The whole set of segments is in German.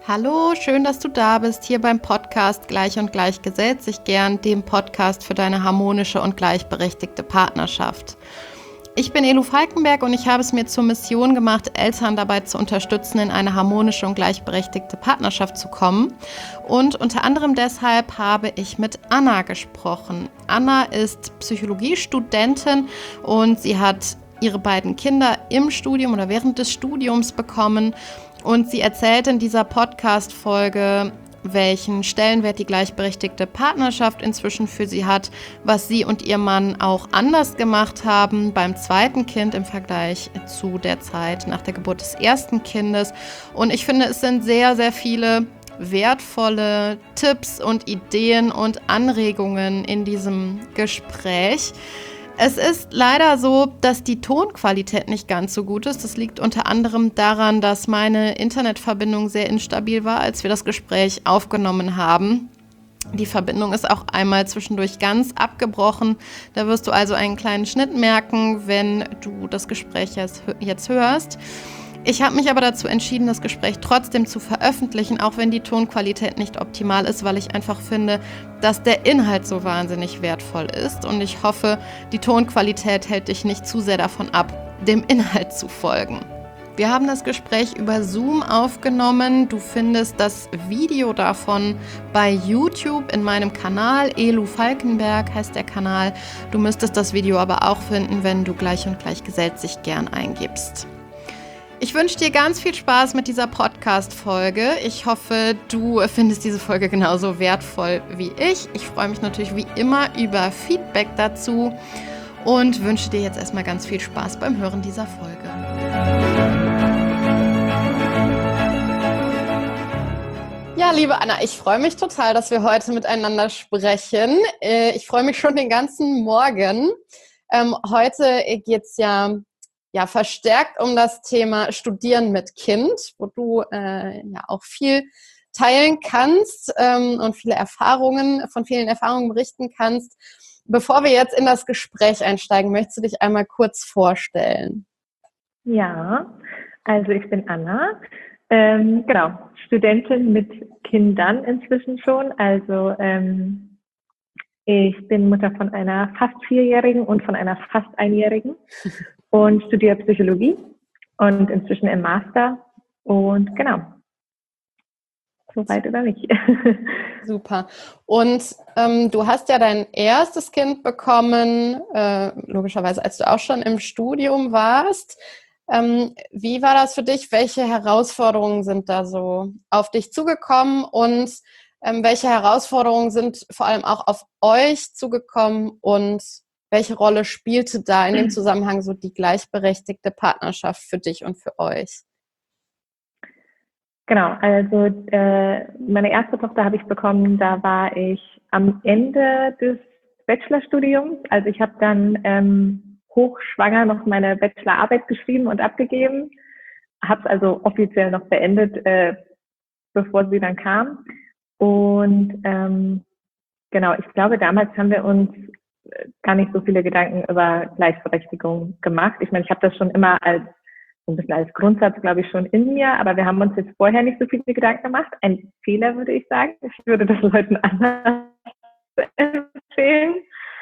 Hallo, schön, dass du da bist, hier beim Podcast Gleich und Gleich gesellt sich gern, dem Podcast für deine harmonische und gleichberechtigte Partnerschaft. Ich bin Elu Falkenberg und ich habe es mir zur Mission gemacht, Eltern dabei zu unterstützen, in eine harmonische und gleichberechtigte Partnerschaft zu kommen. Und unter anderem deshalb habe ich mit Anna gesprochen. Anna ist Psychologiestudentin und sie hat ihre beiden Kinder im Studium oder während des Studiums bekommen. Und sie erzählt in dieser Podcast-Folge, welchen Stellenwert die gleichberechtigte Partnerschaft inzwischen für sie hat, was sie und ihr Mann auch anders gemacht haben beim zweiten Kind im Vergleich zu der Zeit nach der Geburt des ersten Kindes. Und ich finde, es sind sehr, sehr viele wertvolle Tipps und Ideen und Anregungen in diesem Gespräch. Es ist leider so, dass die Tonqualität nicht ganz so gut ist. Das liegt unter anderem daran, dass meine Internetverbindung sehr instabil war, als wir das Gespräch aufgenommen haben. Die Verbindung ist auch einmal zwischendurch ganz abgebrochen. Da wirst du also einen kleinen Schnitt merken, wenn du das Gespräch jetzt hörst. Ich habe mich aber dazu entschieden, das Gespräch trotzdem zu veröffentlichen, auch wenn die Tonqualität nicht optimal ist, weil ich einfach finde, dass der Inhalt so wahnsinnig wertvoll ist. Und ich hoffe, die Tonqualität hält dich nicht zu sehr davon ab, dem Inhalt zu folgen. Wir haben das Gespräch über Zoom aufgenommen. Du findest das Video davon bei YouTube in meinem Kanal. Elu Falkenberg heißt der Kanal. Du müsstest das Video aber auch finden, wenn du Gleich und Gleich gesellt sich gern eingibst. Ich wünsche dir ganz viel Spaß mit dieser Podcast-Folge. Ich hoffe, du findest diese Folge genauso wertvoll wie ich. Ich freue mich natürlich wie immer über Feedback dazu und wünsche dir jetzt erstmal ganz viel Spaß beim Hören dieser Folge. Ja, liebe Anna, ich freue mich total, dass wir heute miteinander sprechen. Ich freue mich schon den ganzen Morgen. Heute geht es ja verstärkt um das Thema Studieren mit Kind, wo du auch viel teilen kannst und von vielen Erfahrungen berichten kannst. Bevor wir jetzt in das Gespräch einsteigen, möchtest du dich einmal kurz vorstellen? Ja, also ich bin Anna, Studentin mit Kindern inzwischen schon. Also ich bin Mutter von einer fast 4-Jährigen und von einer fast 1-Jährigen. Und studiere Psychologie und inzwischen im Master. Und genau, soweit über mich. Super. Und du hast ja dein erstes Kind bekommen, logischerweise, als du auch schon im Studium warst. Wie war das für dich? Welche Herausforderungen sind da so auf dich zugekommen? Und welche Herausforderungen sind vor allem auch auf euch zugekommen? Und welche Rolle spielte da in dem Zusammenhang so die gleichberechtigte Partnerschaft für dich und für euch? Genau, also meine erste Tochter habe ich bekommen, da war ich am Ende des Bachelorstudiums. Also ich habe dann hochschwanger noch meine Bachelorarbeit geschrieben und abgegeben. Habe es also offiziell noch beendet, bevor sie dann kam. Und genau, ich glaube, damals haben wir uns gar nicht so viele Gedanken über Gleichberechtigung gemacht. Ich meine, ich habe das schon immer so ein bisschen als Grundsatz, glaube ich, schon in mir, aber wir haben uns jetzt vorher nicht so viele Gedanken gemacht. Ein Fehler, würde ich sagen. Ich würde das Leuten anders empfehlen.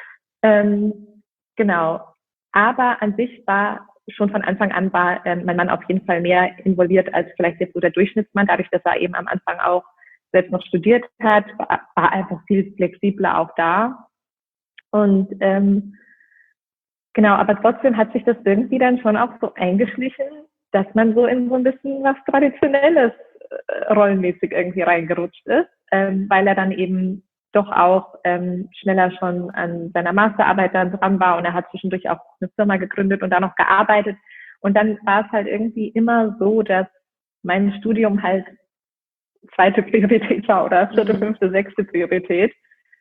Genau. Aber an sich war schon von Anfang an mein Mann auf jeden Fall mehr involviert als vielleicht jetzt so der Durchschnittsmann, dadurch, dass er eben am Anfang auch selbst noch studiert hat, war einfach viel flexibler auch da. Und genau, aber trotzdem hat sich das irgendwie dann schon auch so eingeschlichen, dass man so in so ein bisschen was Traditionelles rollenmäßig irgendwie reingerutscht ist, weil er dann eben doch auch schneller schon an seiner Masterarbeit dann dran war und er hat zwischendurch auch eine Firma gegründet und da noch gearbeitet. Und dann war es halt irgendwie immer so, dass mein Studium halt zweite Priorität war oder 4., 5., 6. Priorität.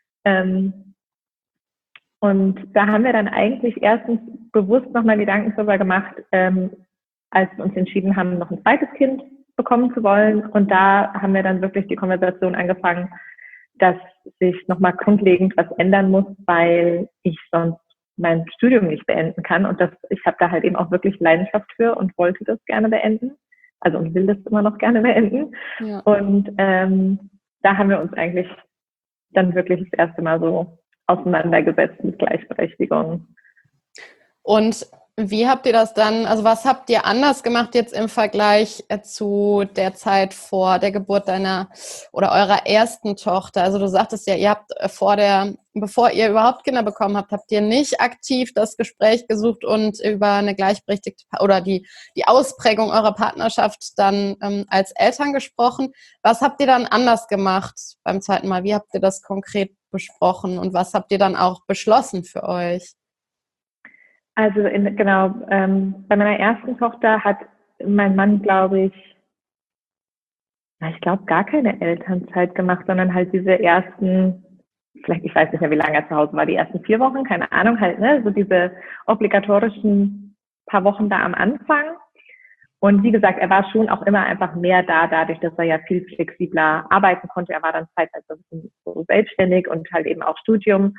Und da haben wir dann eigentlich erstens bewusst nochmal Gedanken darüber gemacht, als wir uns entschieden haben, noch ein zweites Kind bekommen zu wollen. Und da haben wir dann wirklich die Konversation angefangen, dass sich nochmal grundlegend was ändern muss, weil ich sonst mein Studium nicht beenden kann. Und ich habe da halt eben auch wirklich Leidenschaft für und wollte das gerne beenden. also und will das immer noch gerne beenden. Ja. Und da haben wir uns eigentlich dann wirklich das erste Mal so auseinandergesetzt mit Gleichberechtigung. Und wie habt ihr das dann, also was habt ihr anders gemacht jetzt im Vergleich zu der Zeit vor der Geburt deiner oder eurer ersten Tochter? Also du sagtest ja, ihr habt bevor ihr überhaupt Kinder bekommen habt, habt ihr nicht aktiv das Gespräch gesucht und über eine gleichberechtigte oder die Ausprägung eurer Partnerschaft dann als Eltern gesprochen. Was habt ihr dann anders gemacht beim zweiten Mal? Wie habt ihr das konkret besprochen und was habt ihr dann auch beschlossen für euch? Also bei meiner ersten Tochter hat mein Mann, glaube ich glaube gar keine Elternzeit gemacht, sondern halt diese ersten, vielleicht, ich weiß nicht mehr, wie lange er zu Hause war, die ersten 4 Wochen, keine Ahnung, halt, ne, so diese obligatorischen paar Wochen da am Anfang. Und wie gesagt, er war schon auch immer einfach mehr da, dadurch, dass er ja viel flexibler arbeiten konnte. Er war dann zeitweise so selbstständig und halt eben auch Studium.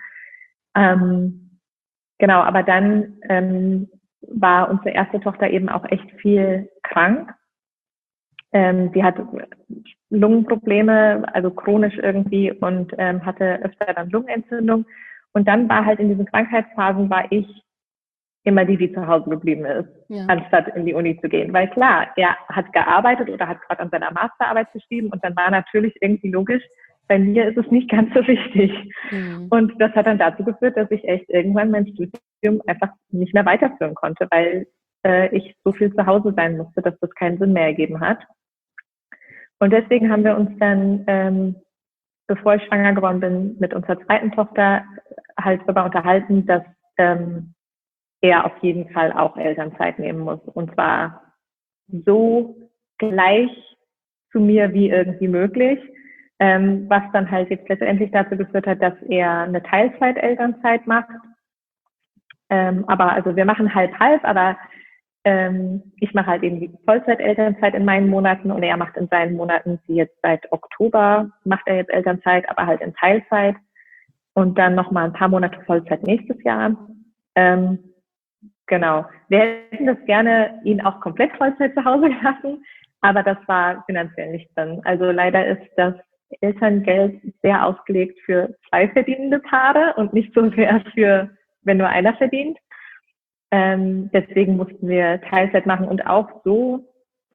Genau, aber dann war unsere erste Tochter eben auch echt viel krank. Sie hat Lungenprobleme, also chronisch irgendwie und hatte öfter dann Lungenentzündung. Und dann war halt in diesen Krankheitsphasen war ich immer die zu Hause geblieben ist, anstatt in die Uni zu gehen. Weil klar, er hat gearbeitet oder hat gerade an seiner Masterarbeit geschrieben und dann war natürlich irgendwie logisch, bei mir ist es nicht ganz so wichtig. Mhm. Und das hat dann dazu geführt, dass ich echt irgendwann mein Studium einfach nicht mehr weiterführen konnte, weil ich so viel zu Hause sein musste, dass das keinen Sinn mehr ergeben hat. Und deswegen haben wir uns dann, bevor ich schwanger geworden bin, mit unserer zweiten Tochter halt darüber unterhalten, dass er auf jeden Fall auch Elternzeit nehmen muss. Und zwar so gleich zu mir wie irgendwie möglich. Was dann halt jetzt letztendlich dazu geführt hat, dass er eine Teilzeit-Elternzeit macht. Aber also wir machen halb-halb, aber ich mache halt eben die Vollzeit-Elternzeit in meinen Monaten und er macht in seinen Monaten, die jetzt seit Oktober, macht er jetzt Elternzeit, aber halt in Teilzeit und dann nochmal ein paar Monate Vollzeit nächstes Jahr. Genau. Wir hätten das gerne ihn auch komplett Vollzeit zu Hause gelassen, aber das war finanziell nicht drin. Also leider ist das Elterngeld sehr ausgelegt für 2 verdienende Paare und nicht so sehr für, wenn nur einer verdient. Deswegen mussten wir Teilzeit machen und auch so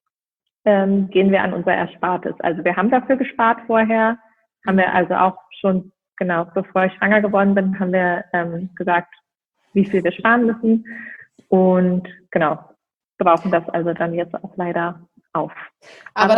gehen wir an unser Erspartes. Also wir haben dafür gespart vorher, haben wir also auch schon, genau, bevor ich schwanger geworden bin, haben wir gesagt, wie viel wir sparen müssen und genau, brauchen das also dann jetzt auch leider auf. Aber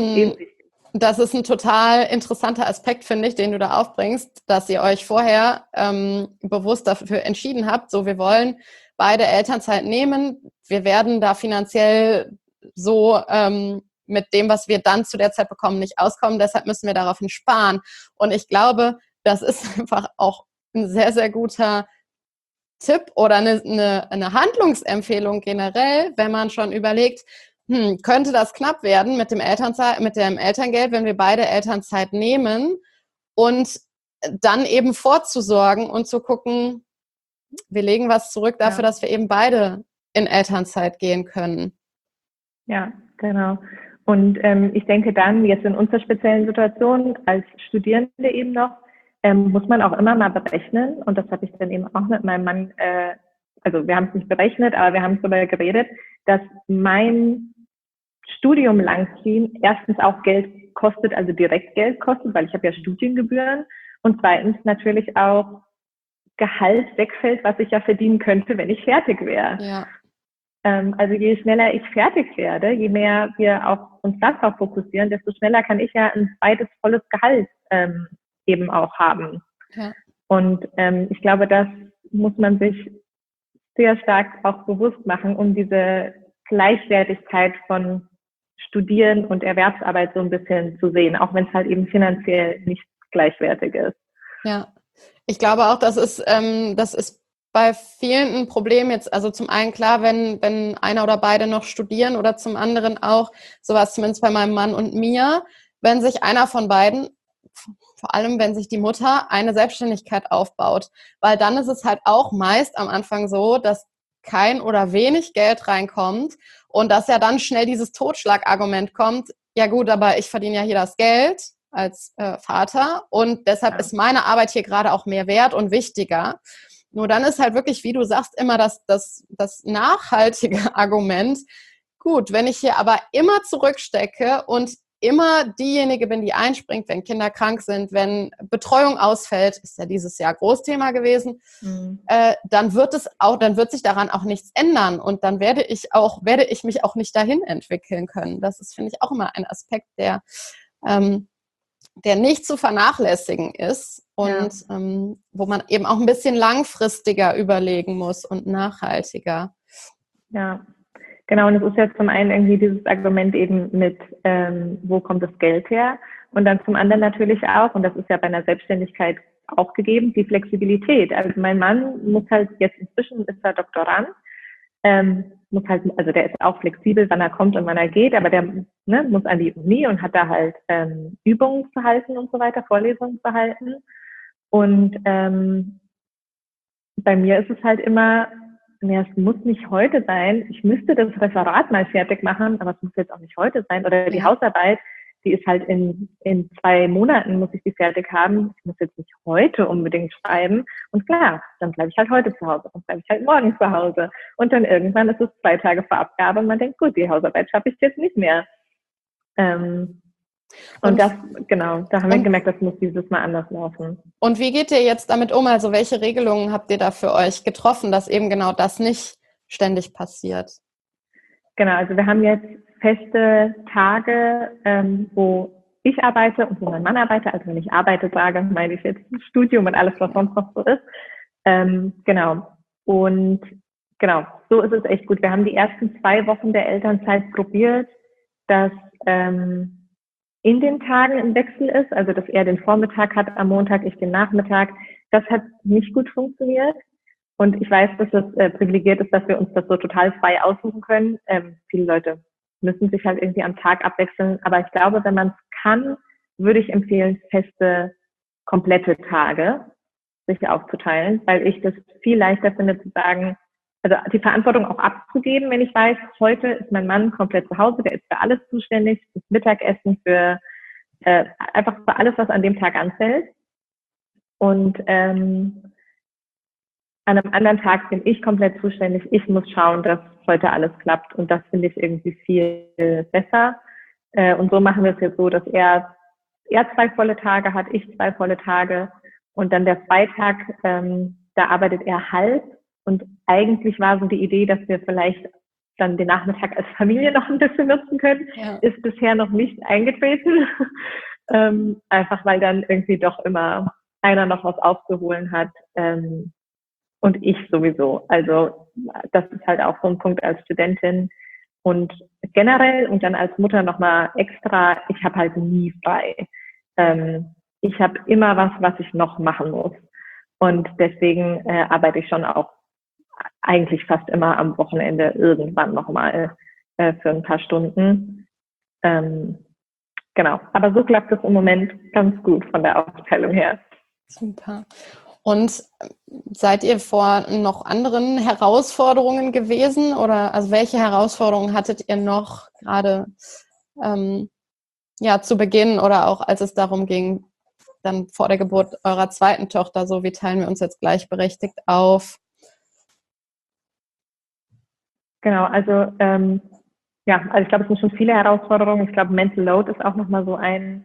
das ist ein total interessanter Aspekt, finde ich, den du da aufbringst, dass ihr euch vorher bewusst dafür entschieden habt, so wir wollen beide Elternzeit nehmen, wir werden da finanziell so mit dem, was wir dann zu der Zeit bekommen, nicht auskommen, deshalb müssen wir daraufhin sparen. Und ich glaube, das ist einfach auch ein sehr, sehr guter Tipp oder eine Handlungsempfehlung generell, wenn man schon überlegt, könnte das knapp werden mit dem Elterngeld, wenn wir beide Elternzeit nehmen und dann eben vorzusorgen und zu gucken, wir legen was zurück dafür, dass wir eben beide in Elternzeit gehen können. Ja, genau. Und ich denke dann, jetzt in unserer speziellen Situation als Studierende eben noch, muss man auch immer mal berechnen. Und das habe ich dann eben auch mit meinem Mann, also wir haben es nicht berechnet, aber wir haben darüber geredet, dass mein Studium langziehen erstens auch Geld kostet, also direkt Geld kostet, weil ich habe ja Studiengebühren und zweitens natürlich auch Gehalt wegfällt, was ich ja verdienen könnte, wenn ich fertig wäre. Ja. Also je schneller ich fertig werde, je mehr wir auch uns darauf fokussieren, desto schneller kann ich ja ein zweites volles Gehalt eben auch haben. Ja. Und ich glaube, das muss man sich sehr stark auch bewusst machen, um diese Gleichwertigkeit von Studieren und Erwerbsarbeit so ein bisschen zu sehen, auch wenn es halt eben finanziell nicht gleichwertig ist. Ja, ich glaube auch, das ist bei vielen ein Problem jetzt, also zum einen klar, wenn einer oder beide noch studieren oder zum anderen auch, sowas zumindest bei meinem Mann und mir, wenn sich einer von beiden, vor allem wenn sich die Mutter eine Selbstständigkeit aufbaut, weil dann ist es halt auch meist am Anfang so, dass kein oder wenig Geld reinkommt und dass ja dann schnell dieses Totschlagargument kommt, ja gut, aber ich verdiene ja hier das Geld als Vater und deshalb ist meine Arbeit hier gerade auch mehr wert und wichtiger. Nur dann ist halt wirklich, wie du sagst, immer das nachhaltige Argument, gut, wenn ich hier aber immer zurückstecke und immer diejenige bin, die einspringt, wenn Kinder krank sind, wenn Betreuung ausfällt, ist ja dieses Jahr Großthema gewesen, dann wird sich daran auch nichts ändern und dann werde ich mich auch nicht dahin entwickeln können. Das ist, finde ich, auch immer ein Aspekt, der nicht zu vernachlässigen ist und wo man eben auch ein bisschen langfristiger überlegen muss und nachhaltiger. Ja, genau. Und es ist ja zum einen irgendwie dieses Argument eben mit, wo kommt das Geld her? Und dann zum anderen natürlich auch, und das ist ja bei einer Selbstständigkeit auch gegeben, die Flexibilität. Also mein Mann muss halt jetzt inzwischen ist er Doktorand, muss halt, also der ist auch flexibel, wann er kommt und wann er geht, aber der muss an die Uni und hat da halt Übungen zu halten und so weiter, Vorlesungen zu halten. Und bei mir ist es halt immer, es muss nicht heute sein. Ich müsste das Referat mal fertig machen, aber es muss jetzt auch nicht heute sein. Oder die Hausarbeit, die ist halt in 2 Monaten, muss ich die fertig haben. Ich muss jetzt nicht heute unbedingt schreiben. Und klar, dann bleibe ich halt heute zu Hause, dann bleibe ich halt morgen zu Hause. Und dann irgendwann ist es 2 Tage vor Abgabe und man denkt, gut, die Hausarbeit schaffe ich jetzt nicht mehr. Und das, genau, da haben wir gemerkt, das muss dieses Mal anders laufen. Und wie geht ihr jetzt damit um? Also welche Regelungen habt ihr da für euch getroffen, dass eben genau das nicht ständig passiert? Genau, also wir haben jetzt feste Tage, wo ich arbeite und wo mein Mann arbeitet. Also wenn ich arbeite sage, meine ich jetzt Studium und alles, was sonst noch so ist. Genau. Und genau, so ist es echt gut. Wir haben die ersten 2 Wochen der Elternzeit probiert, dass in den Tagen ein Wechsel ist, also dass er den Vormittag hat am Montag, ich den Nachmittag. Das hat nicht gut funktioniert. Und ich weiß, dass es privilegiert ist, dass wir uns das so total frei aussuchen können. Viele Leute müssen sich halt irgendwie am Tag abwechseln. Aber ich glaube, wenn man es kann, würde ich empfehlen, feste, komplette Tage sich aufzuteilen, weil ich das viel leichter finde zu sagen, also die Verantwortung auch abzugeben, wenn ich weiß, heute ist mein Mann komplett zu Hause, der ist für alles zuständig, fürs Mittagessen, für einfach für alles, was an dem Tag anfällt. Und an einem anderen Tag bin ich komplett zuständig. Ich muss schauen, dass heute alles klappt. Und das finde ich irgendwie viel besser. Und so machen wir es jetzt so, dass er 2 volle Tage hat, ich 2 volle Tage. Und dann der Freitag, da arbeitet er halb. Und eigentlich war so die Idee, dass wir vielleicht dann den Nachmittag als Familie noch ein bisschen nutzen können. Ja. Ist bisher noch nicht eingetreten. Einfach weil dann irgendwie doch immer einer noch was aufzuholen hat. Und ich sowieso. Also das ist halt auch so ein Punkt als Studentin. Und generell und dann als Mutter nochmal extra, ich habe halt nie frei. Ich habe immer was ich noch machen muss. Und deswegen arbeite ich schon auch eigentlich fast immer am Wochenende irgendwann nochmal für ein paar Stunden. Genau, aber so klappt es im Moment ganz gut von der Aufteilung her. Super. Und seid ihr vor noch anderen Herausforderungen gewesen? Oder also welche Herausforderungen hattet ihr noch gerade zu Beginn oder auch als es darum ging, dann vor der Geburt eurer zweiten Tochter, so wie teilen wir uns jetzt gleichberechtigt auf? Genau, also also ich glaube, es sind schon viele Herausforderungen. Ich glaube, Mental Load ist auch nochmal so ein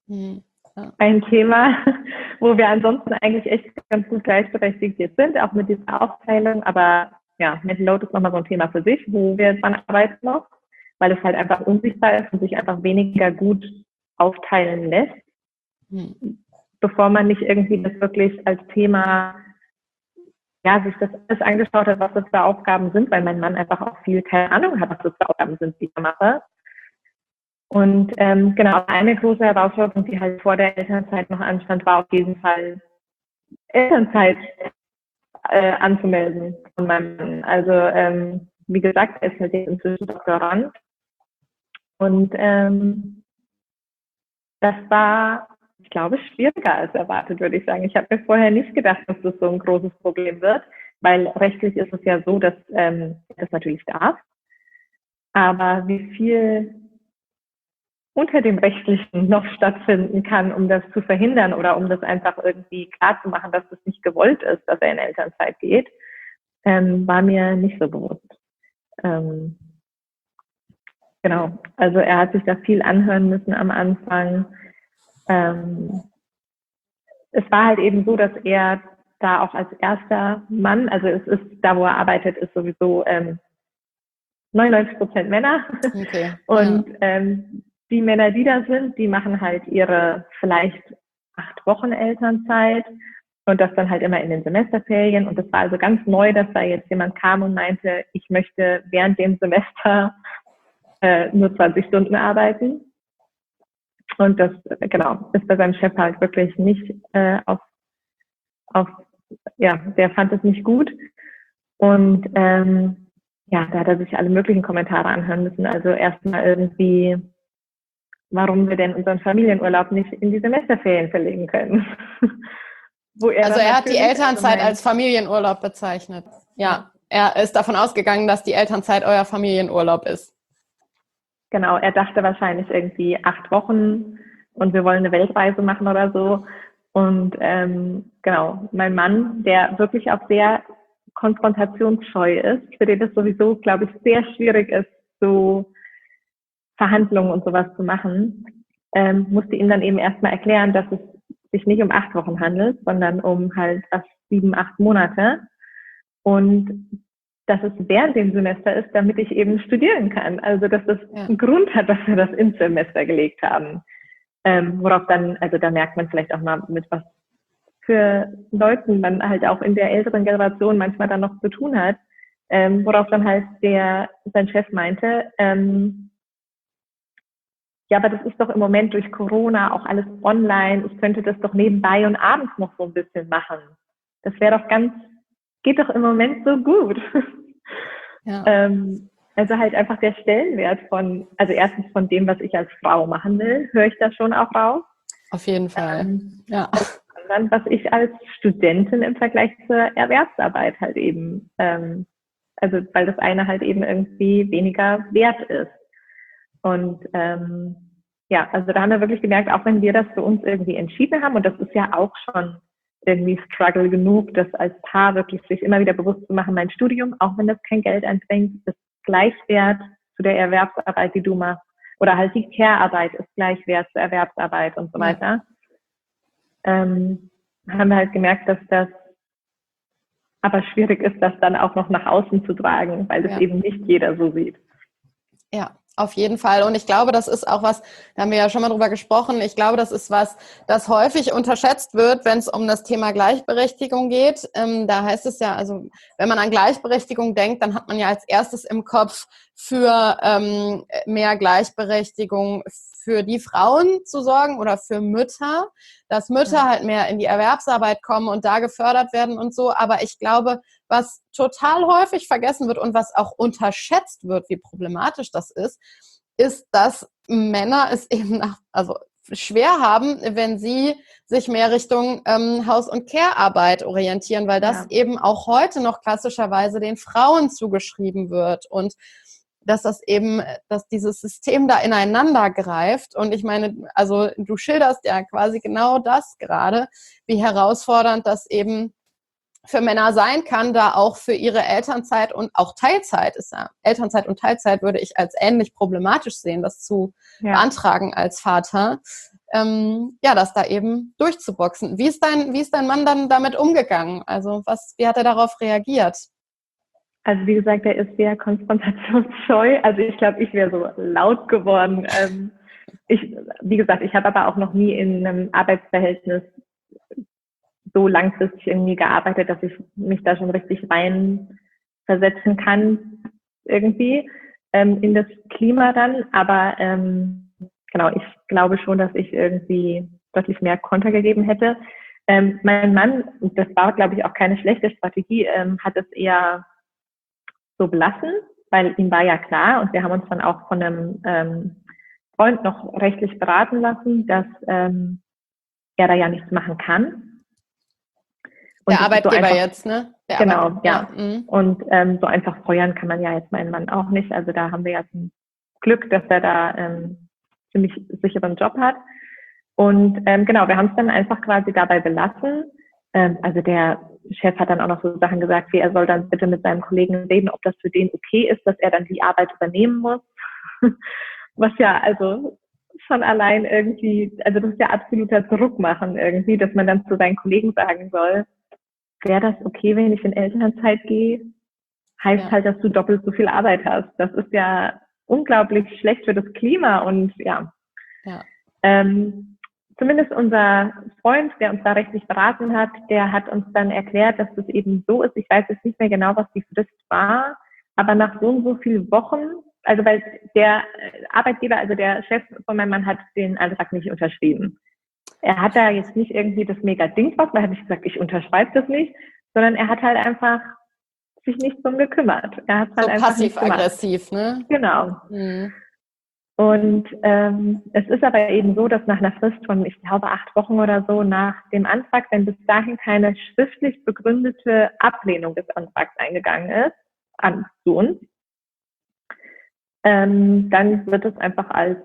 Thema, wo wir ansonsten eigentlich echt ganz gut gleichberechtigt jetzt sind, auch mit dieser Aufteilung. Aber ja, Mental Load ist nochmal so ein Thema für sich, wo wir dran arbeiten noch, weil es halt einfach unsichtbar ist und sich einfach weniger gut aufteilen lässt, bevor man nicht irgendwie das wirklich als Thema sich das alles angeschaut hat, was das für Aufgaben sind, weil mein Mann einfach auch viel keine Ahnung hat, was das für Aufgaben sind, die ich mache. Und genau, eine große Herausforderung, die halt vor der Elternzeit noch anstand, war auf jeden Fall Elternzeit anzumelden von meinem Mann. Also wie gesagt, er ist halt jetzt inzwischen Doktorand. Und das war, ich glaube, schwieriger als erwartet, würde ich sagen. Ich habe mir vorher nicht gedacht, dass das so ein großes Problem wird. Weil rechtlich ist es ja so, dass das natürlich darf. Aber wie viel unter dem Rechtlichen noch stattfinden kann, um das zu verhindern oder um das einfach irgendwie klarzumachen, dass das nicht gewollt ist, dass er in Elternzeit geht, war mir nicht so bewusst. Genau, also er hat sich da viel anhören müssen am Anfang. Es war halt eben so, dass er da auch als erster Mann, also es ist da, wo er arbeitet, ist sowieso 99% Männer. Okay. Und die Männer, die da sind, die machen halt ihre vielleicht 8 Wochen Elternzeit und das dann halt immer in den Semesterferien. Und das war also ganz neu, dass da jetzt jemand kam und meinte, ich möchte während dem Semester nur 20 Stunden arbeiten. Und das, genau, ist bei seinem Chef halt wirklich nicht der fand es nicht gut. Und da hat er sich alle möglichen Kommentare anhören müssen. Also erstmal irgendwie, warum wir denn unseren Familienurlaub nicht in die Semesterferien verlegen können. Also er hat die Elternzeit als Familienurlaub bezeichnet. Ja, er ist davon ausgegangen, dass die Elternzeit euer Familienurlaub ist. Genau, er dachte wahrscheinlich irgendwie 8 Wochen und wir wollen eine Weltreise machen oder so. Und genau, mein Mann, der wirklich auch sehr konfrontationsscheu ist, für den das sowieso, glaube ich, sehr schwierig ist, so Verhandlungen und sowas zu machen, musste ihm dann eben erstmal erklären, dass es sich nicht um 8 Wochen handelt, sondern um halt 7, 8 Monate. Und dass es während dem Semester ist, damit ich eben studieren kann. Also dass das einen Grund hat, dass wir das ins Semester gelegt haben. Worauf dann, also da merkt man vielleicht auch mal, mit was für Leuten man halt auch in der älteren Generation manchmal dann noch zu tun hat, worauf dann halt sein Chef meinte, ja, aber das ist doch im Moment durch Corona auch alles online, ich könnte das doch nebenbei und abends noch so ein bisschen machen. Das wäre doch geht doch im Moment so gut. Ja. Also halt einfach der Stellenwert also erstens von dem, was ich als Frau machen will, höre ich da schon auch raus. Auf jeden Fall, ja. Und dann, was ich als Studentin im Vergleich zur Erwerbsarbeit halt eben, also weil das eine halt eben irgendwie weniger wert ist. Und also da haben wir wirklich gemerkt, auch wenn wir das für uns irgendwie entschieden haben, und das ist ja auch schon irgendwie Struggle genug, das als Paar wirklich sich immer wieder bewusst zu machen, mein Studium, auch wenn das kein Geld einbringt, ist gleichwert zu der Erwerbsarbeit, die du machst. Oder halt die Care-Arbeit ist gleichwert zur Erwerbsarbeit und so weiter. Haben wir halt gemerkt, dass das aber schwierig ist, das dann auch noch nach außen zu tragen, weil das eben nicht jeder so sieht. Ja, auf jeden Fall. Und ich glaube, das ist auch was, da haben wir ja schon mal drüber gesprochen, ich glaube, das ist was, das häufig unterschätzt wird, wenn es um das Thema Gleichberechtigung geht. Da heißt es ja, also wenn man an Gleichberechtigung denkt, dann hat man ja als erstes im Kopf für mehr Gleichberechtigung für die Frauen zu sorgen oder für Mütter, dass Mütter halt mehr in die Erwerbsarbeit kommen und da gefördert werden und so. Aber ich glaube, was total häufig vergessen wird und was auch unterschätzt wird, wie problematisch das ist, dass Männer es eben schwer haben, wenn sie sich mehr Richtung Haus- und Care-Arbeit orientieren, weil das eben auch heute noch klassischerweise den Frauen zugeschrieben wird und dass dieses System da ineinander greift. Und ich meine, also du schilderst ja quasi genau das gerade, wie herausfordernd das eben für Männer sein kann, da auch für ihre Elternzeit und auch Teilzeit ist ja, Elternzeit und Teilzeit würde ich als ähnlich problematisch sehen, das zu beantragen als Vater, das da eben durchzuboxen. Wie ist dein Mann dann damit umgegangen? Also wie hat er darauf reagiert? Also wie gesagt, er ist sehr konfrontationsscheu. Also ich glaube, ich wäre so laut geworden. Wie gesagt, ich habe aber auch noch nie in einem Arbeitsverhältnis so langfristig irgendwie gearbeitet, dass ich mich da schon richtig reinversetzen kann irgendwie in das Klima dann. Aber genau, ich glaube schon, dass ich irgendwie deutlich mehr Konter gegeben hätte. Mein Mann, das war glaube ich auch keine schlechte Strategie, hat es eher so belassen, weil ihm war ja klar und wir haben uns dann auch von einem Freund noch rechtlich beraten lassen, dass er da ja nichts machen kann. Der Arbeitgeber so jetzt, ne? Genau, ja. Und so einfach feuern kann man ja jetzt meinen Mann auch nicht. Also da haben wir ja zum Glück, dass er da ziemlich sicheren Job hat. Und genau, wir haben es dann einfach quasi dabei belassen. Also der Chef hat dann auch noch so Sachen gesagt, wie er soll dann bitte mit seinem Kollegen reden, ob das für den okay ist, dass er dann die Arbeit übernehmen muss. Was ja also schon allein irgendwie, also das ist ja absoluter Druck machen irgendwie, dass man dann zu seinen Kollegen sagen soll, wäre das okay, wenn ich in Elternzeit gehe? Heißt halt, dass du doppelt so viel Arbeit hast. Das ist ja unglaublich schlecht für das Klima und ja. Zumindest unser Freund, der uns da rechtlich beraten hat, der hat uns dann erklärt, dass das eben so ist. Ich weiß jetzt nicht mehr genau, was die Frist war, aber nach so und so vielen Wochen, also weil der Arbeitgeber, also der Chef von meinem Mann hat den Antrag nicht unterschrieben. Er hat da jetzt nicht irgendwie das mega Ding was, man hat nicht gesagt, ich unterschreibe das nicht, sondern er hat halt einfach sich nicht drum gekümmert. Er hat halt so einfach passiv-aggressiv, ne? Genau. Und es ist aber eben so, dass nach einer Frist von, ich glaube, 8 Wochen oder so nach dem Antrag, wenn bis dahin keine schriftlich begründete Ablehnung des Antrags eingegangen ist, zu uns, dann wird es einfach als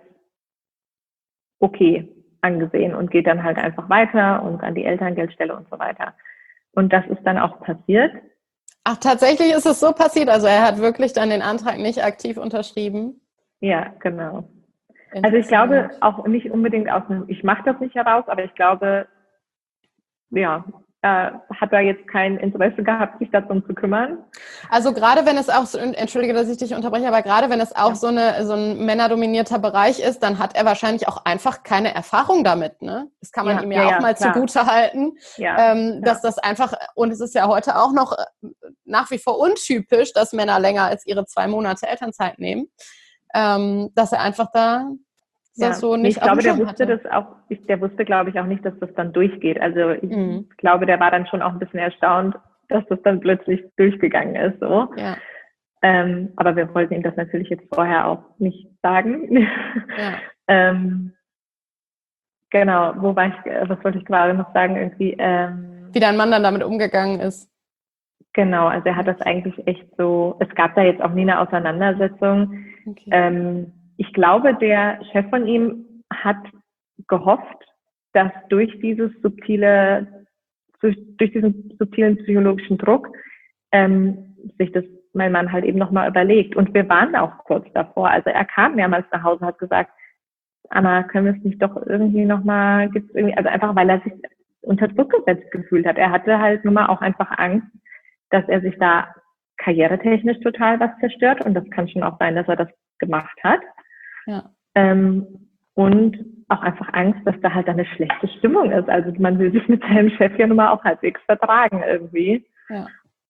okay angesehen und geht dann halt einfach weiter und an die Elterngeldstelle und so weiter. Und das ist dann auch passiert. Ach, tatsächlich ist es so passiert? Also er hat wirklich dann den Antrag nicht aktiv unterschrieben? Ja, genau. Also ich glaube auch nicht unbedingt aus einem, ich mache das nicht heraus, aber ich glaube, ja, hat er jetzt kein Interesse gehabt, sich darum zu kümmern. Also gerade wenn es auch, so, entschuldige, dass ich dich unterbreche, aber gerade wenn es auch so ein männerdominierter Bereich ist, dann hat er wahrscheinlich auch einfach keine Erfahrung damit, ne? Das kann man ihm ja auch mal zugute halten, dass das einfach, und es ist ja heute auch noch nach wie vor untypisch, dass Männer länger als ihre 2 Monate Elternzeit nehmen, dass er einfach da das so nicht ich glaube, der wusste das auch, der wusste, glaube ich, auch nicht, dass das dann durchgeht. Also ich glaube, der war dann schon auch ein bisschen erstaunt, dass das dann plötzlich durchgegangen ist. So. Ja. Aber wir wollten ihm das natürlich jetzt vorher auch nicht sagen. Ja. Genau, was wollte ich gerade noch sagen? Irgendwie, wie dein Mann dann damit umgegangen ist. Genau, also er hat das eigentlich echt so, es gab da jetzt auch nie eine Auseinandersetzung. Okay. Ich glaube, der Chef von ihm hat gehofft, dass durch diesen subtilen psychologischen Druck sich das mein Mann halt eben nochmal überlegt. Und wir waren auch kurz davor. Also er kam mehrmals nach Hause und hat gesagt, Anna, können wir es nicht doch irgendwie nochmal, gibt's irgendwie, also einfach, weil er sich unter Druck gesetzt gefühlt hat. Er hatte halt nun mal auch einfach Angst, dass er sich da karrieretechnisch total was zerstört. Und das kann schon auch sein, dass er das gemacht hat. Ja. Und auch einfach Angst, dass da halt eine schlechte Stimmung ist. Also man will sich mit seinem Chef ja nun mal auch halbwegs vertragen irgendwie. Ja.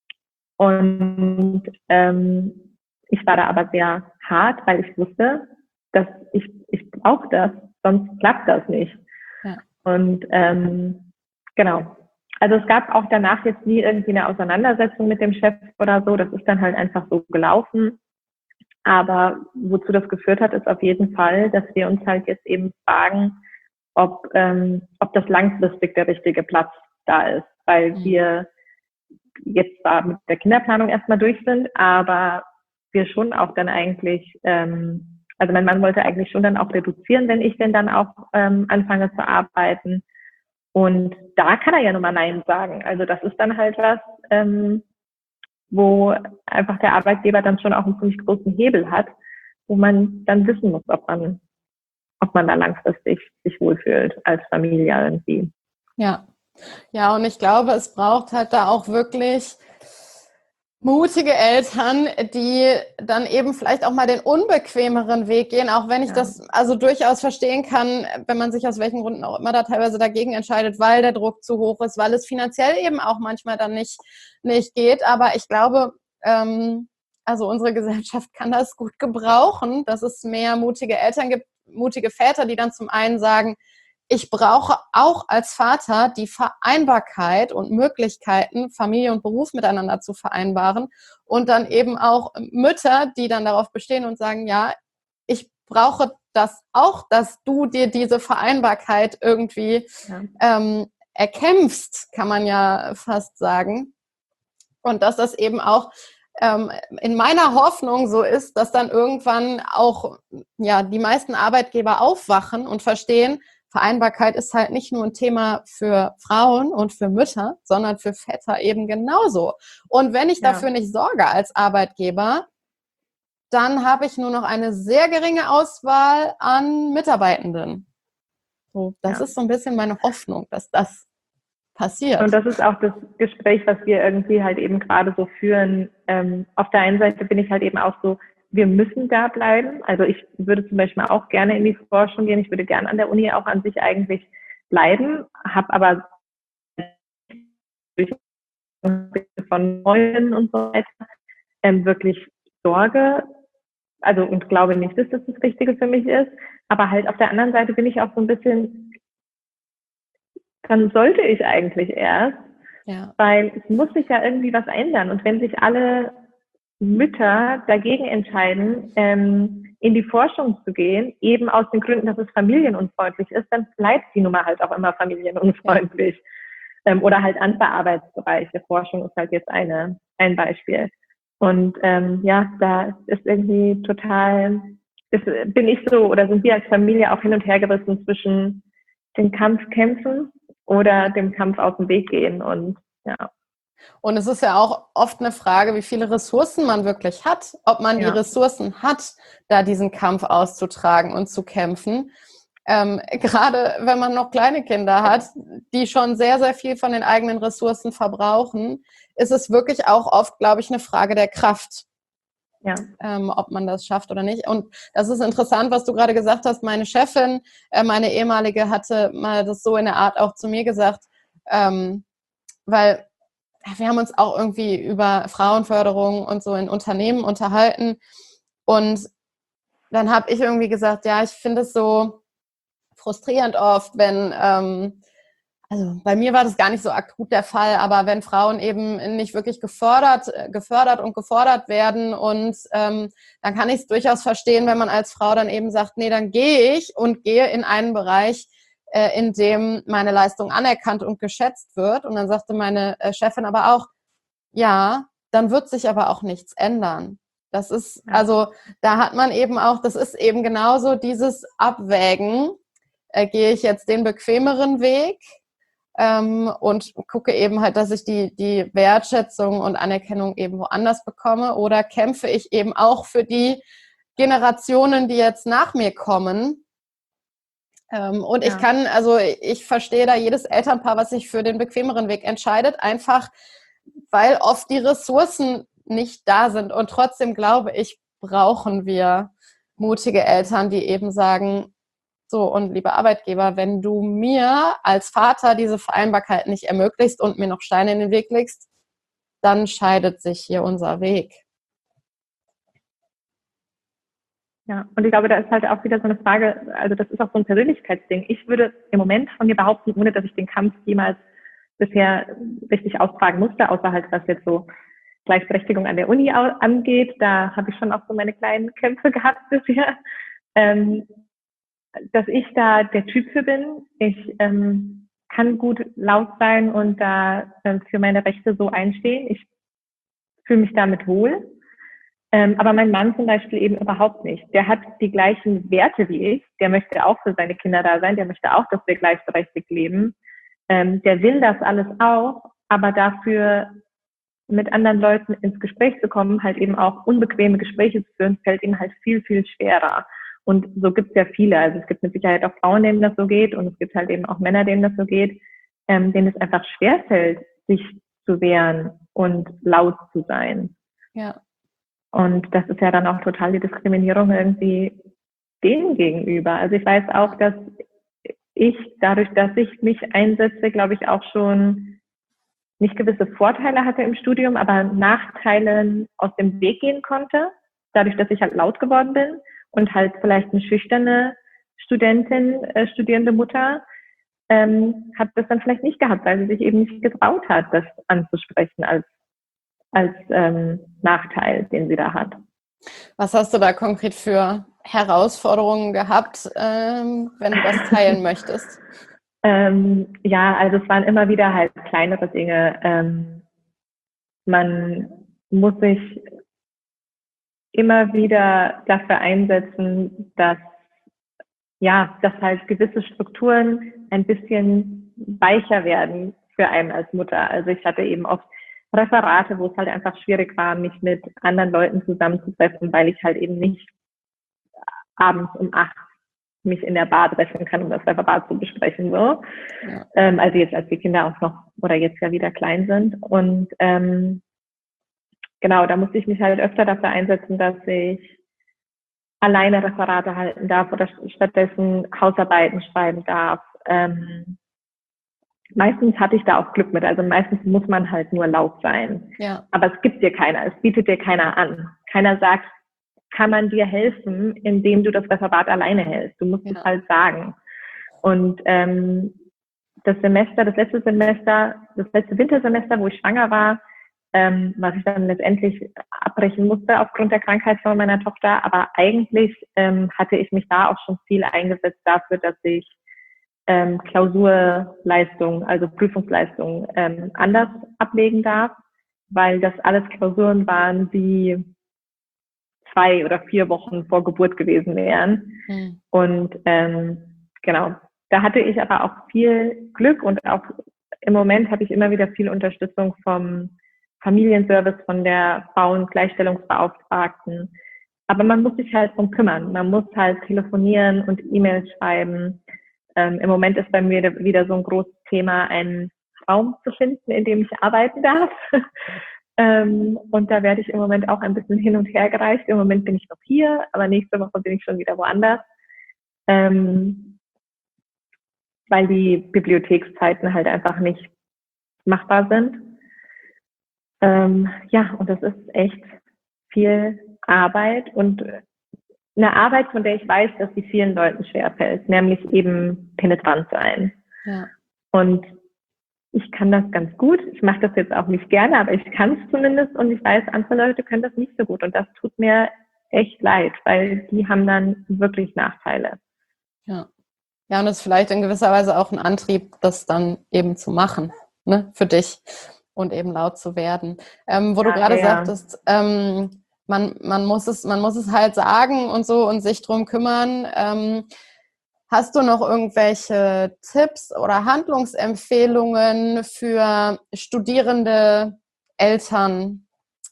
Und ich war da aber sehr hart, weil ich wusste, dass ich brauche das, sonst klappt das nicht. Ja. Und genau. Also es gab auch danach jetzt nie irgendwie eine Auseinandersetzung mit dem Chef oder so. Das ist dann halt einfach so gelaufen. Aber wozu das geführt hat, ist auf jeden Fall, dass wir uns halt jetzt eben fragen, ob das langfristig der richtige Platz da ist. Weil wir jetzt zwar mit der Kinderplanung erstmal durch sind, aber wir schon auch dann eigentlich, also mein Mann wollte eigentlich schon dann auch reduzieren, wenn ich denn dann auch anfange zu arbeiten. Und da kann er ja nun mal Nein sagen. Also das ist dann halt was, wo einfach der Arbeitgeber dann schon auch einen ziemlich großen Hebel hat, wo man dann wissen muss, ob man da langfristig sich wohlfühlt als Familie irgendwie. Ja. Ja, und ich glaube, es braucht halt da auch wirklich mutige Eltern, die dann eben vielleicht auch mal den unbequemeren Weg gehen, auch wenn ich das also durchaus verstehen kann, wenn man sich aus welchen Gründen auch immer da teilweise dagegen entscheidet, weil der Druck zu hoch ist, weil es finanziell eben auch manchmal dann nicht geht. Aber ich glaube, also unsere Gesellschaft kann das gut gebrauchen, dass es mehr mutige Eltern gibt, mutige Väter, die dann zum einen sagen, ich brauche auch als Vater die Vereinbarkeit und Möglichkeiten, Familie und Beruf miteinander zu vereinbaren. Und dann eben auch Mütter, die dann darauf bestehen und sagen, ja, ich brauche das auch, dass du dir diese Vereinbarkeit irgendwie erkämpfst, kann man ja fast sagen. Und dass das eben auch in meiner Hoffnung so ist, dass dann irgendwann auch die meisten Arbeitgeber aufwachen und verstehen, Vereinbarkeit ist halt nicht nur ein Thema für Frauen und für Mütter, sondern für Väter eben genauso. Und wenn ich dafür nicht sorge als Arbeitgeber, dann habe ich nur noch eine sehr geringe Auswahl an Mitarbeitenden. So, das ist so ein bisschen meine Hoffnung, dass das passiert. Und das ist auch das Gespräch, was wir irgendwie halt eben gerade so führen. Auf der einen Seite bin ich halt eben auch so, wir müssen da bleiben. Also ich würde zum Beispiel auch gerne in die Forschung gehen. Ich würde gerne an der Uni auch an sich eigentlich bleiben, habe aber von Neuen und so weiter wirklich Sorge, also und glaube nicht, dass das das Richtige für mich ist. Aber halt auf der anderen Seite bin ich auch so ein bisschen, dann sollte ich eigentlich erst, weil es muss sich ja irgendwie was ändern. Und wenn sich alle Mütter dagegen entscheiden, in die Forschung zu gehen, eben aus den Gründen, dass es familienunfreundlich ist, dann bleibt die Nummer halt auch immer familienunfreundlich. Oder halt andere Arbeitsbereiche. Forschung ist halt jetzt ein Beispiel. Und da ist irgendwie bin ich so, oder sind wir als Familie auch hin und her gerissen zwischen den Kampf kämpfen oder dem Kampf aus dem Weg gehen. Und Und es ist ja auch oft eine Frage, wie viele Ressourcen man wirklich hat, ob man die Ressourcen hat, da diesen Kampf auszutragen und zu kämpfen. Gerade wenn man noch kleine Kinder hat, die schon sehr, sehr viel von den eigenen Ressourcen verbrauchen, ist es wirklich auch oft, glaube ich, eine Frage der Kraft, ob man das schafft oder nicht. Und das ist interessant, was du gerade gesagt hast. Meine Chefin, meine ehemalige, hatte mal das so in der Art auch zu mir gesagt, weil wir haben uns auch irgendwie über Frauenförderung und so in Unternehmen unterhalten. Und dann habe ich irgendwie gesagt, ich finde es so frustrierend oft, wenn, also bei mir war das gar nicht so akut der Fall, aber wenn Frauen eben nicht wirklich gefördert werden und dann kann ich es durchaus verstehen, wenn man als Frau dann eben sagt, nee, dann gehe in einen Bereich, in dem meine Leistung anerkannt und geschätzt wird. Und dann sagte meine Chefin aber auch, dann wird sich aber auch nichts ändern. Das ist, also da hat man eben auch, das ist eben genauso dieses Abwägen, gehe ich jetzt den bequemeren Weg und gucke eben halt, dass ich die Wertschätzung und Anerkennung eben woanders bekomme, oder kämpfe ich eben auch für die Generationen, die jetzt nach mir kommen. Und ich verstehe da jedes Elternpaar, was sich für den bequemeren Weg entscheidet, einfach weil oft die Ressourcen nicht da sind. Und trotzdem glaube ich, brauchen wir mutige Eltern, die eben sagen, so, und liebe Arbeitgeber, wenn du mir als Vater diese Vereinbarkeit nicht ermöglichst und mir noch Steine in den Weg legst, dann scheidet sich hier unser Weg. Ja, und ich glaube, da ist halt auch wieder so eine Frage, also das ist auch so ein Persönlichkeitsding. Ich würde im Moment von mir behaupten, ohne dass ich den Kampf jemals bisher richtig austragen musste, außer halt, was jetzt so Gleichberechtigung an der Uni angeht, da habe ich schon auch so meine kleinen Kämpfe gehabt bisher, dass ich da der Typ für bin. Ich kann gut laut sein und da für meine Rechte so einstehen. Ich fühle mich damit wohl. Aber mein Mann zum Beispiel eben überhaupt nicht. Der hat die gleichen Werte wie ich. Der möchte auch für seine Kinder da sein. Der möchte auch, dass wir gleichberechtigt leben. Der will das alles auch, aber dafür mit anderen Leuten ins Gespräch zu kommen, halt eben auch unbequeme Gespräche zu führen, fällt ihm halt viel, viel schwerer. Und so gibt es ja viele. Also es gibt mit Sicherheit auch Frauen, denen das so geht, und es gibt halt eben auch Männer, denen das so geht, denen es einfach schwerfällt, sich zu wehren und laut zu sein. Ja. Und das ist ja dann auch total die Diskriminierung irgendwie denen gegenüber. Also ich weiß auch, dass ich, dadurch, dass ich mich einsetze, glaube ich, auch schon nicht gewisse Vorteile hatte im Studium, aber Nachteilen aus dem Weg gehen konnte, dadurch, dass ich halt laut geworden bin und halt vielleicht eine schüchterne Studentin, studierende Mutter, hat das dann vielleicht nicht gehabt, weil sie sich eben nicht getraut hat, das anzusprechen als Nachteil, den sie da hat. Was hast du da konkret für Herausforderungen gehabt, wenn du das teilen möchtest? Ja, also es waren immer wieder halt kleinere Dinge. Man muss sich immer wieder dafür einsetzen, dass halt gewisse Strukturen ein bisschen weicher werden für einen als Mutter. Also ich hatte eben oft Referate, wo es halt einfach schwierig war, mich mit anderen Leuten zusammenzutreffen, weil ich halt eben nicht abends um 8 mich in der Bar treffen kann, um das Referat zu besprechen. So. Ja. Also jetzt, als die Kinder auch noch oder jetzt ja wieder klein sind. Und genau, da musste ich mich halt öfter dafür einsetzen, dass ich alleine Referate halten darf oder stattdessen Hausarbeiten schreiben darf. Meistens hatte ich da auch Glück mit. Also meistens muss man halt nur laut sein. Ja. Aber es gibt dir keiner, es bietet dir keiner an. Keiner sagt, kann man dir helfen, indem du das Referat alleine hältst. Du musst es halt sagen. Und das letzte Wintersemester, wo ich schwanger war, was ich dann letztendlich abbrechen musste aufgrund der Krankheit von meiner Tochter. Aber eigentlich hatte ich mich da auch schon viel eingesetzt dafür, dass ich Klausurleistungen, also Prüfungsleistungen anders ablegen darf, weil das alles Klausuren waren, die 2 oder 4 Wochen vor Geburt gewesen wären. Und genau, da hatte ich aber auch viel Glück und auch im Moment habe ich immer wieder viel Unterstützung vom Familienservice, von der Frauengleichstellungsbeauftragten. Aber man muss sich halt drum kümmern. Man muss halt telefonieren und E-Mails schreiben. Im Moment ist bei mir wieder so ein großes Thema, einen Raum zu finden, in dem ich arbeiten darf. Und da werde ich im Moment auch ein bisschen hin und her gereicht. Im Moment bin ich noch hier, aber nächste Woche bin ich schon wieder woanders. Weil die Bibliothekszeiten halt einfach nicht machbar sind. Ja, und das ist echt viel Arbeit und eine Arbeit, von der ich weiß, dass sie vielen Leuten schwerfällt, nämlich eben penetrant sein. Ja. Und ich kann das ganz gut. Ich mache das jetzt auch nicht gerne, aber ich kann es zumindest und ich weiß, andere Leute können das nicht so gut und das tut mir echt leid, weil die haben dann wirklich Nachteile. Ja. Ja, und das ist vielleicht in gewisser Weise auch ein Antrieb, das dann eben zu machen, ne, für dich und eben laut zu werden. Wo du gerade sagtest, man muss es halt sagen und so und sich drum kümmern. Hast du noch irgendwelche Tipps oder Handlungsempfehlungen für studierende Eltern?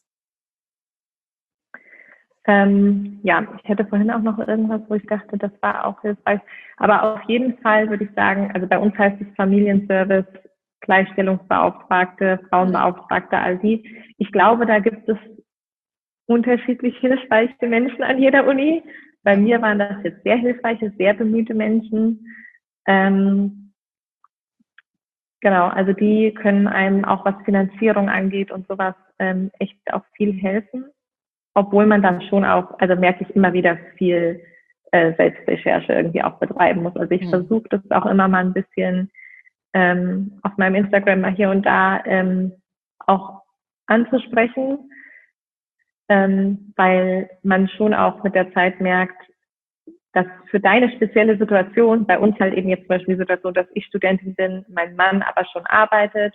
Ja, ich hätte vorhin auch noch irgendwas, wo ich dachte, das war auch hilfreich. Aber auf jeden Fall würde ich sagen, also bei uns heißt es Familienservice, Gleichstellungsbeauftragte, Frauenbeauftragte, all die. Ich glaube, da gibt es unterschiedlich hilfreiche Menschen an jeder Uni. Bei mir waren das jetzt sehr hilfreiche, sehr bemühte Menschen. Genau, also die können einem auch, was Finanzierung angeht und sowas, echt auch viel helfen. Obwohl man dann schon auch, also merke ich immer wieder viel Selbstrecherche irgendwie auch betreiben muss. Also ich versuche das auch immer mal ein bisschen auf meinem Instagram mal hier und da auch anzusprechen, weil man schon auch mit der Zeit merkt, dass für deine spezielle Situation, bei uns halt eben jetzt zum Beispiel die Situation, dass ich Studentin bin, mein Mann aber schon arbeitet,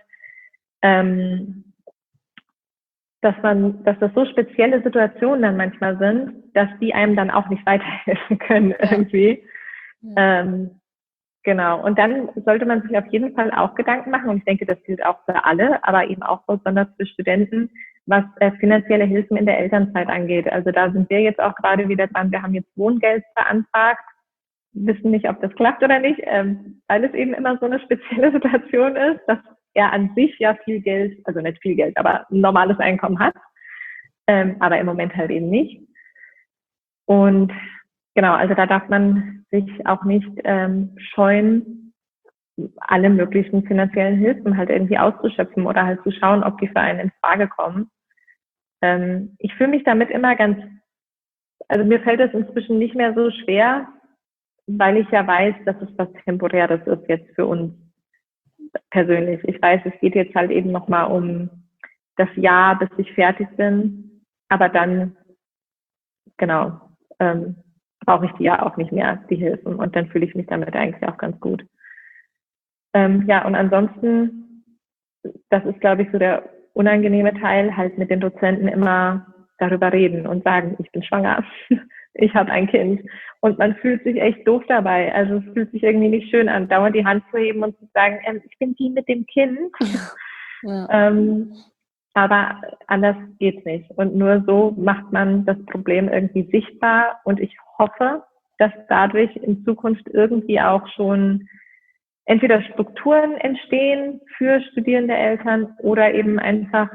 dass das so spezielle Situationen dann manchmal sind, dass die einem dann auch nicht weiterhelfen können irgendwie. Ja. Genau. Und dann sollte man sich auf jeden Fall auch Gedanken machen, und ich denke, das gilt auch für alle, aber eben auch besonders für Studenten, was finanzielle Hilfen in der Elternzeit angeht. Also da sind wir jetzt auch gerade wieder dran. Wir haben jetzt Wohngeld beantragt, wissen nicht, ob das klappt oder nicht, weil es eben immer so eine spezielle Situation ist, dass er an sich ja viel Geld, also nicht viel Geld, aber ein normales Einkommen hat, aber im Moment halt eben nicht. Und genau, also da darf man sich auch nicht scheuen, alle möglichen finanziellen Hilfen halt irgendwie auszuschöpfen oder halt zu schauen, ob die für einen in Frage kommen. Ich fühle mich damit immer also mir fällt es inzwischen nicht mehr so schwer, weil ich ja weiß, dass es was Temporäres ist jetzt für uns persönlich. Ich weiß, es geht jetzt halt eben nochmal um das Jahr, bis ich fertig bin, aber dann, genau, brauche ich die ja auch nicht mehr, die Hilfen. Und dann fühle ich mich damit eigentlich auch ganz gut. Ja, und ansonsten, das ist, glaube ich, so der unangenehme Teil, halt mit den Dozenten immer darüber reden und sagen, ich bin schwanger, ich habe ein Kind. Und man fühlt sich echt doof dabei. Also es fühlt sich irgendwie nicht schön an, dauernd die Hand zu heben und zu sagen, ich bin die mit dem Kind. Ja. Aber anders geht's nicht. Und nur so macht man das Problem irgendwie sichtbar. Und ich hoffe, dass dadurch in Zukunft irgendwie auch schon entweder Strukturen entstehen für studierende Eltern oder eben einfach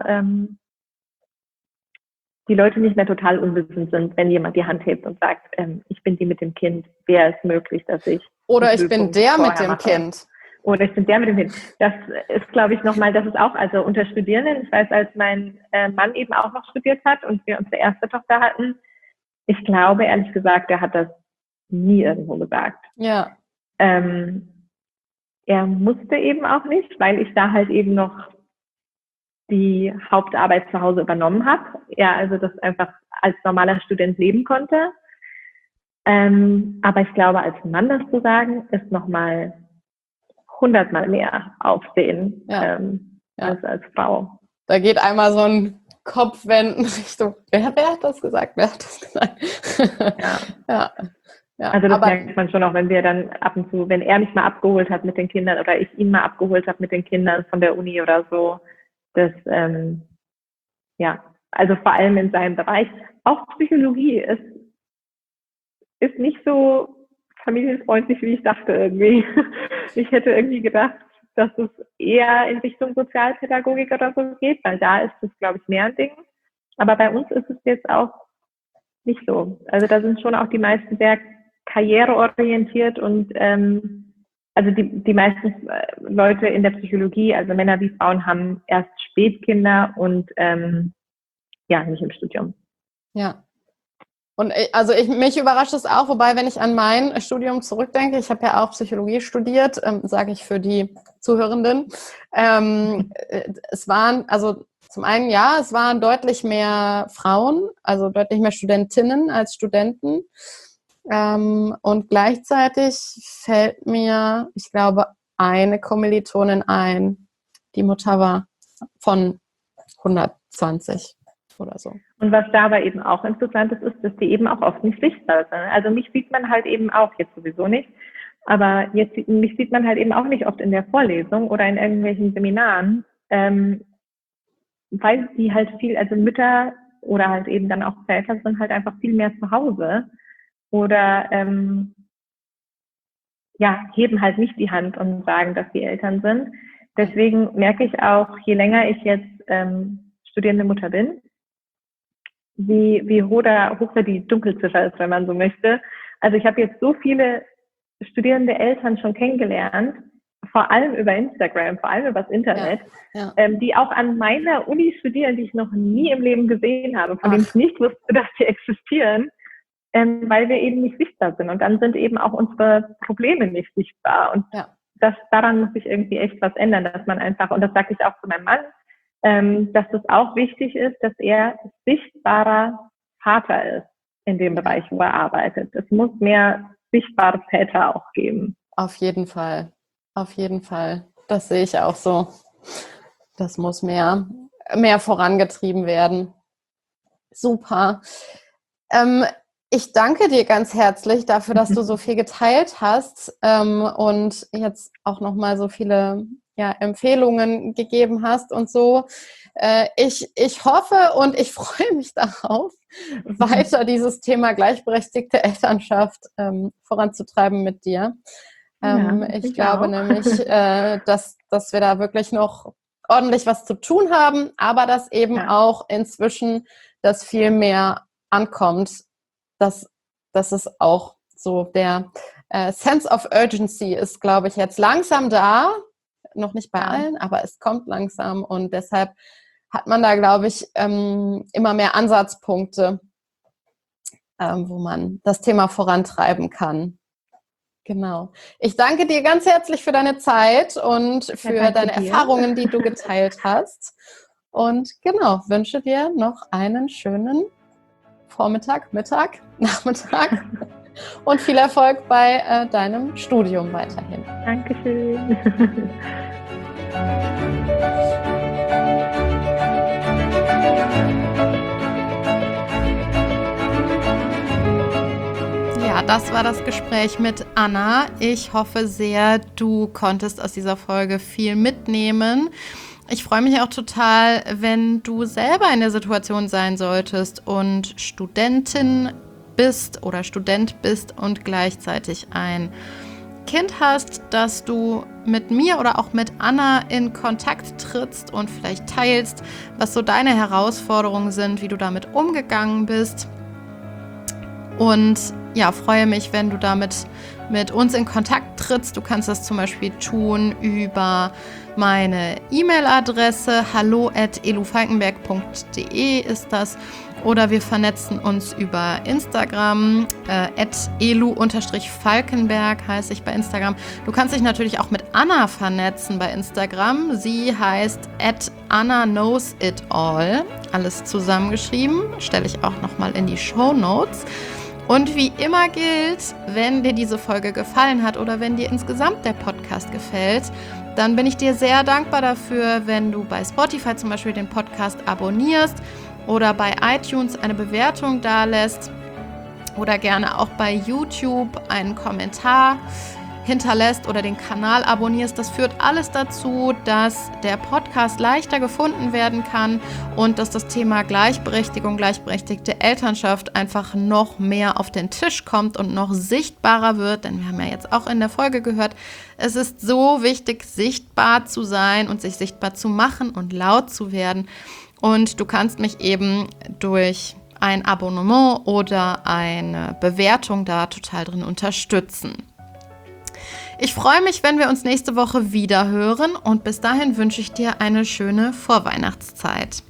die Leute nicht mehr total unwissend sind, wenn jemand die Hand hebt und sagt, ich bin die mit dem Kind, wäre es möglich, dass ich... Oder ich bin der mit dem Kind. Oder ich bin der mit dem Kind. Das ist, glaube ich, nochmal, das ist auch, also unter Studierenden, ich weiß, als mein Mann eben auch noch studiert hat und wir unsere erste Tochter hatten, ich glaube, ehrlich gesagt, er hat das nie irgendwo gesagt. Ja. Er musste eben auch nicht, weil ich da halt eben noch die Hauptarbeit zu Hause übernommen habe. Er also das einfach als normaler Student leben konnte. Aber ich glaube, als Mann das zu sagen, ist nochmal 100-mal mehr Aufsehen als Frau. Da geht einmal so ein Kopfwenden Richtung, wer hat das gesagt? Wer hat das gesagt? Ja. Also das merkt man schon auch, wenn wir dann ab und zu, wenn er mich mal abgeholt hat mit den Kindern oder ich ihn mal abgeholt habe mit den Kindern von der Uni oder so, das, also vor allem in seinem Bereich. Auch Psychologie ist nicht so familienfreundlich, wie ich dachte irgendwie. Ich hätte irgendwie gedacht, dass es eher in Richtung Sozialpädagogik oder so geht, weil da ist es, glaube ich, mehr ein Ding. Aber bei uns ist es jetzt auch nicht so. Also da sind schon auch die meisten sehr karriereorientiert und also die meisten Leute in der Psychologie, also Männer wie Frauen, haben erst spät Kinder und nicht im Studium. Ja. Und also mich überrascht es auch, wobei, wenn ich an mein Studium zurückdenke, ich habe ja auch Psychologie studiert, sage ich für die Zuhörenden, es waren, also zum einen, es waren deutlich mehr Frauen, also deutlich mehr Studentinnen als Studenten. Und gleichzeitig fällt mir, ich glaube, eine Kommilitonin ein, die Mutter war von 120 oder so. Und was dabei eben auch interessant ist, dass die eben auch oft nicht sichtbar sind. Also mich sieht man halt eben auch, jetzt sowieso nicht, aber mich sieht man halt eben auch nicht oft in der Vorlesung oder in irgendwelchen Seminaren, weil die halt viel, also Mütter oder halt eben dann auch Väter sind halt einfach viel mehr zu Hause oder heben halt nicht die Hand und sagen, dass sie Eltern sind. Deswegen merke ich auch, je länger ich jetzt studierende Mutter bin, wie hoch da die Dunkelziffer ist, wenn man so möchte. Also ich habe jetzt so viele studierende Eltern schon kennengelernt, vor allem über Instagram, vor allem über das Internet, die auch an meiner Uni studieren, die ich noch nie im Leben gesehen habe, von denen ich nicht wusste, dass sie existieren, weil wir eben nicht sichtbar sind. Und dann sind eben auch unsere Probleme nicht sichtbar. Und daran muss sich irgendwie echt was ändern, dass man einfach, und das sage ich auch zu meinem Mann, dass es auch wichtig ist, dass er sichtbarer Vater ist in dem Bereich, wo er arbeitet. Es muss mehr sichtbare Väter auch geben. Auf jeden Fall. Auf jeden Fall. Das sehe ich auch so. Das muss mehr vorangetrieben werden. Super. Ich danke dir ganz herzlich dafür, dass du so viel geteilt hast und jetzt auch nochmal so viele Empfehlungen gegeben hast und so. Ich hoffe und ich freue mich darauf, weiter dieses Thema gleichberechtigte Elternschaft voranzutreiben mit dir. Ich glaube nämlich, dass wir da wirklich noch ordentlich was zu tun haben, aber dass eben auch inzwischen das viel mehr ankommt, dass es auch so der Sense of Urgency ist, glaube ich, jetzt langsam da. Noch nicht bei allen, aber es kommt langsam und deshalb hat man da, glaube ich, immer mehr Ansatzpunkte, wo man das Thema vorantreiben kann. Genau. Ich danke dir ganz herzlich für deine Zeit und für deine Erfahrungen, die du geteilt hast. Und genau, wünsche dir noch einen schönen Vormittag, Mittag, Nachmittag und viel Erfolg bei deinem Studium weiterhin. Dankeschön. Ja, das war das Gespräch mit Anna. Ich hoffe sehr, du konntest aus dieser Folge viel mitnehmen. Ich freue mich auch total, wenn du selber in der Situation sein solltest und Studentin bist oder Student bist und gleichzeitig ein Kind hast, dass du mit mir oder auch mit Anna in Kontakt trittst und vielleicht teilst, was so deine Herausforderungen sind, wie du damit umgegangen bist. Und ja, freue mich, wenn du damit mit uns in Kontakt trittst. Du kannst das zum Beispiel tun über meine E-Mail-Adresse hallo@elufalkenberg.de ist das. Oder wir vernetzen uns über Instagram, @elu_falkenberg heiße ich bei Instagram. Du kannst dich natürlich auch mit Anna vernetzen bei Instagram. Sie heißt @AnnaKnowsItAll. Alles zusammengeschrieben, stelle ich auch nochmal in die Shownotes. Und wie immer gilt, wenn dir diese Folge gefallen hat oder wenn dir insgesamt der Podcast gefällt, dann bin ich dir sehr dankbar dafür, wenn du bei Spotify zum Beispiel den Podcast abonnierst oder bei iTunes eine Bewertung dalässt oder gerne auch bei YouTube einen Kommentar hinterlässt oder den Kanal abonnierst. Das führt alles dazu, dass der Podcast leichter gefunden werden kann und dass das Thema Gleichberechtigung, gleichberechtigte Elternschaft einfach noch mehr auf den Tisch kommt und noch sichtbarer wird. Denn wir haben ja jetzt auch in der Folge gehört, es ist so wichtig, sichtbar zu sein und sich sichtbar zu machen und laut zu werden. Und du kannst mich eben durch ein Abonnement oder eine Bewertung da total drin unterstützen. Ich freue mich, wenn wir uns nächste Woche wieder hören und bis dahin wünsche ich dir eine schöne Vorweihnachtszeit.